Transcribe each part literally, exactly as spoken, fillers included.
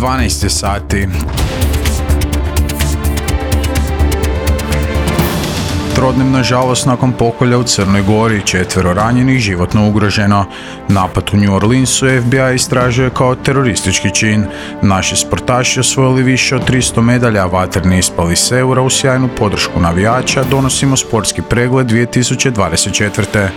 dvanaest sati. Trodnevna žalost nakon pokolja u Crnoj Gori, četvero ranjenih, životno ugroženo. Napad u New Orleansu F B I istražuje kao teroristički čin. Naši sportaši osvojili više od tristo medalja, vatreni ispali s Eura u sjajnu podršku navijača, donosimo sportski pregled dvije tisuće dvadeset četvrte.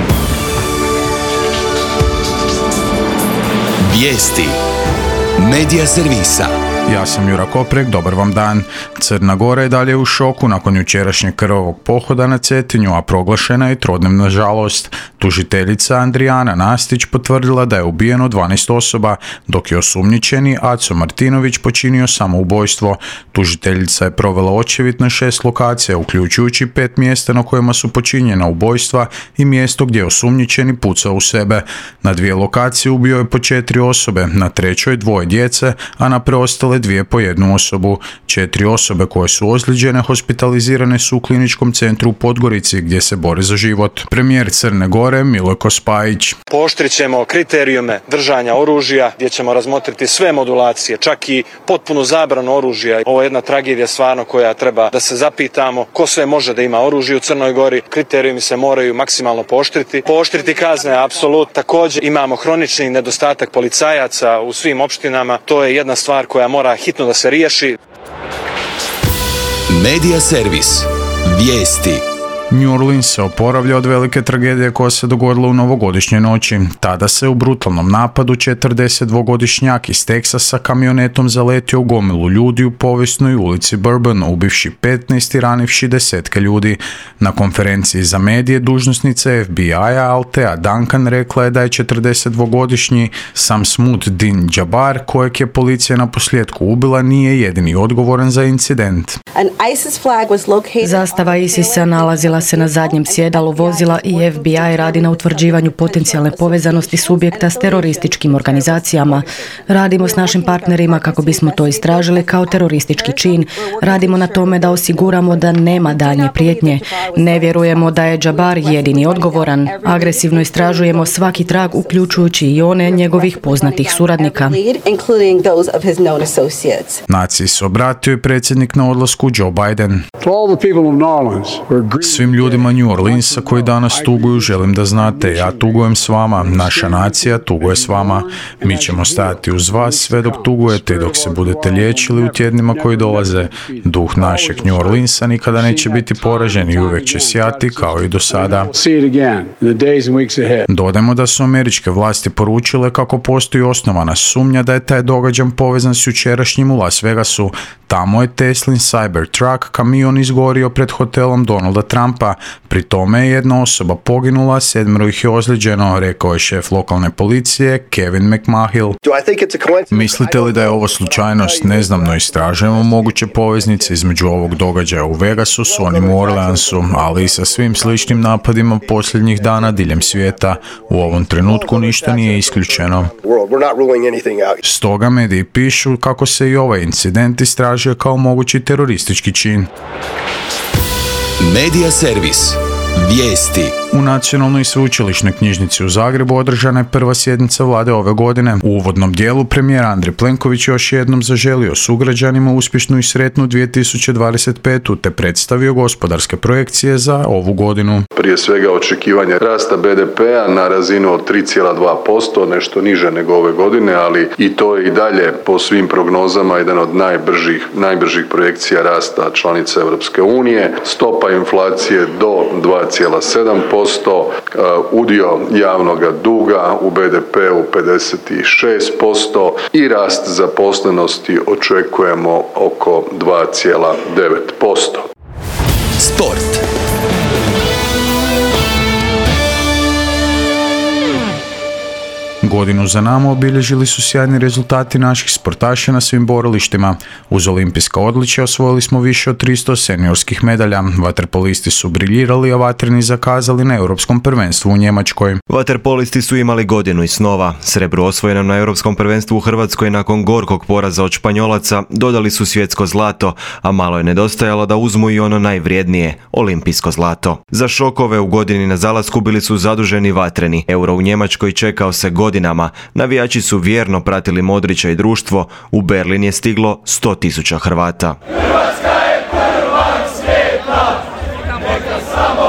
Vijesti Medija servisa. Ja sam Jura Koprek, dobar vam dan. Crna Gora je dalje u šoku nakon jučerašnjeg krvavog pohoda na Cetinju, a proglašena je trodnevna žalost. Tužiteljica Andrijana Nastić potvrdila da je ubijeno dvanaest osoba, dok je osumnjičeni Aco Martinović počinio samoubojstvo. Tužiteljica je provela očevid na šest lokacija, uključujući pet mjesta na kojima su počinjena ubojstva i mjesto gdje je osumnjičeni pucao u sebe. Na dvije lokacije ubio je po četiri osobe, na trećoj dvoje djece, a na preostale dvije po jednu osobu. Četiri osobe koje su ozlijeđene hospitalizirane su u kliničkom centru u Podgorici gdje se bore za život. Premijer Crne Gore Milojko Spajić. Pooštrit ćemo kriterijume držanja oružja gdje ćemo razmotriti sve modulacije, čak i potpunu zabranu oružja. Ovo je jedna tragedija stvarno koja treba da se zapitamo ko sve može da ima oružje u Crnoj Gori. Kriterijumi se moraju maksimalno pooštriti. Pooštriti kazne, apsolutno. Također imamo hronični nedostatak policajaca u svim opštinama. To je jedna stvar koja mora hitno da se riješi. Medija servis. Vijesti. New Orleans se oporavlja od velike tragedije koja se dogodila u novogodišnjoj noći. Tada se u brutalnom napadu četrdesetdvogodišnjak iz Teksasa kamionetom zaletio u gomilu ljudi u povijesnoj ulici Bourbon, ubivši petnaest i ranivši desetke ljudi. Na konferenciji za medije dužnosnica F B I-a Althea Duncan rekla je da je četrdesetdvogodišnji Sam Smuddin Jabbar, kojeg je policija na posljedku ubila, nije jedini odgovoran za incident. Zastava ISIS-a nalazila se na zadnjem sjedalu vozila i F B I radi na utvrđivanju potencijalne povezanosti subjekta s terorističkim organizacijama. Radimo s našim partnerima kako bismo to istražili kao teroristički čin. Radimo na tome da osiguramo da nema daljnje prijetnje. Ne vjerujemo da je Jabbar jedini odgovoran. Agresivno istražujemo svaki trag, uključujući i one njegovih poznatih suradnika. Naciji se obratio i predsjednik na odlasku Joe Biden. Svim ljudima New Orleansa koji danas tuguju želim da znate, ja tugujem s vama, naša nacija tuguje s vama. Mi ćemo stajati uz vas sve dok tugujete i dok se budete liječili u tjednima koji dolaze. Duh našeg New Orleansa nikada neće biti poražen i uvijek će sjati kao i do sada. Dodajmo da su američke vlasti poručile kako postoji osnovana sumnja da je taj događaj povezan s jučerašnjim u Las Vegasu. Tamo je Teslin Cybertruck kamion izgorio pred hotelom Donalda Trumpa. Pri tome je jedna osoba poginula, sedmero ih je ozlijeđeno, rekao je šef lokalne policije Kevin McMahill. Mislite li da je ovo slučajnost? Ne znam, no istražujemo moguće poveznice između ovog događaja u Vegasu s onim u Orleansu, ali i sa svim sličnim napadima posljednjih dana diljem svijeta. U ovom trenutku ništa nije isključeno. Stoga mediji pišu kako se i ovaj incident istražuje kao mogući teroristički čin. Medija servis. Vijesti. U Nacionalnoj sveučilišnoj knjižnici u Zagrebu održana je prva sjednica vlade ove godine. U uvodnom dijelu premijer Andrej Plenković još jednom zaželio sugrađanima uspješnu i sretnu dvije tisuće dvadeset petu te predstavio gospodarske projekcije za ovu godinu. Prije svega očekivanje rasta B D P-a na razinu od tri zarez dva posto, nešto niže nego ove godine, ali i to je i dalje po svim prognozama jedan od najbržih, najbržih projekcija rasta članica Europske unije. Stopa inflacije do dva zarez sedam posto, udio javnog duga u B D P-u pedeset šest posto i rast zaposlenosti očekujemo oko dva zarez devet posto. Sport. Godinu za nama obilježili su sjajni rezultati naših sportaša na svim borilištima. Uz olimpijska odličja osvojili smo više od tristo seniorskih medalja. Vaterpolisti su briljirali, a vatreni zakazali na Europskom prvenstvu u Njemačkoj. Vaterpolisti su imali godinu i snova. Srebro osvojeno na Europskom prvenstvu u Hrvatskoj nakon gorkog poraza od Španjolaca, dodali su svjetsko zlato, a malo je nedostajalo da uzmu i ono najvrijednije, olimpijsko zlato. Za šokove u godini na zalasku bili su zaduženi vatreni. Euro u Njemačkoj čekao se godinama tribinama. Navijači su vjerno pratili Modrića i društvo. U Berlin je stiglo sto tisuća Hrvata. Hrvatska je prvak svijeta, neka samo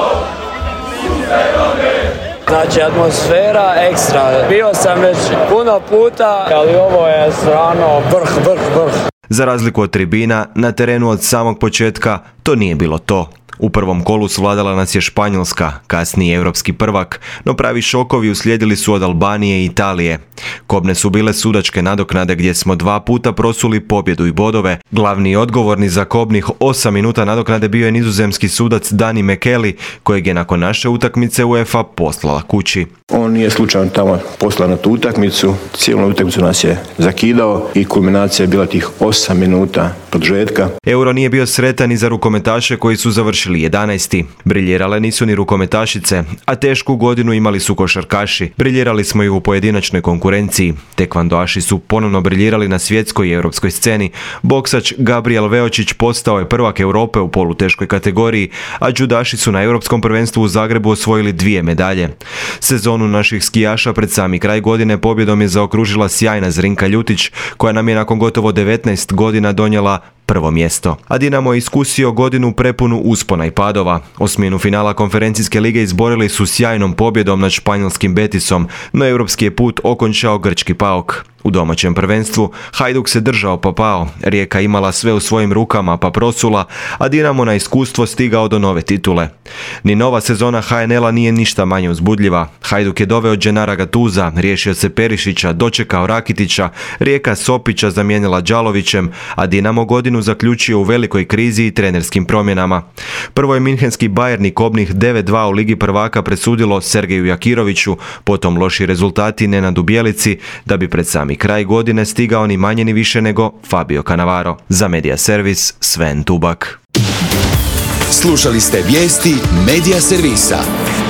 suze rode. Znači, atmosfera ekstra. Bio sam već puno puta, ali ovo je stvarno vrh, vrh, vrh. Za razliku od tribina, na terenu od samog početka to nije bilo to. U prvom kolu svladala nas je Španjolska, kasnije europski prvak, no pravi šokovi uslijedili su od Albanije i Italije. Kobne su bile sudačke nadoknade gdje smo dva puta prosuli pobjedu i bodove. Glavni i odgovorni za kobnih osam minuta nadoknade bio je nizozemski sudac Dani Mekeli, kojeg je nakon naše utakmice UEFA poslala kući. On nije slučajno tamo poslan na tu utakmicu, cijelu utakmicu nas je zakidao i kulminacija je bila tih osam minuta produžetka. Euro nije bio sretan i za rukometaše koji su završili jedanaesti. Briljirale nisu ni rukometašice, a tešku godinu imali su košarkaši. Briljirali smo i u pojedinačnoj konkurenciji. Tekvandoaši su ponovno briljirali na svjetskoj i europskoj sceni. Boksač Gabriel Veočić postao je prvak Europe u poluteškoj kategoriji, a džudaši su na europskom prvenstvu u Zagrebu osvojili dvije medalje. Sezonu naših skijaša pred sami kraj godine pobjedom je zaokružila sjajna Zrinka Ljutić, koja nam je nakon gotovo devetnaest godina donijela prvo mjesto. A Dinamo je iskusio godinu prepunu uspona i padova. Osminu finala konferencijske lige izborili su sjajnom pobjedom nad španjolskim Betisom, no europski je put okončao grčki Paok. U domaćem prvenstvu Hajduk se držao pa pao, Rijeka imala sve u svojim rukama pa prosula, a Dinamo na iskustvo stigao do nove titule. Ni nova sezona ha en el-a nije ništa manje uzbudljiva. Hajduk je doveo Dženara Gatuza, riješio se Perišića, dočekao Rakitića, Rijeka Sopića zamijenila Đalovićem, a Dinamo godinu zaključio u velikoj krizi i trenerskim promjenama. Prvo je minhenski Bayern i kobnih devet dva u Ligi prvaka presudilo Sergeju Jakiroviću, potom loši rezultati Nenadu Bjelici, da bi pred sami kraj godine stigao ni manje ni više nego Fabio Cannavaro. Za Media Servis, Sven Tubak. Slušali ste vijesti Media Servisa.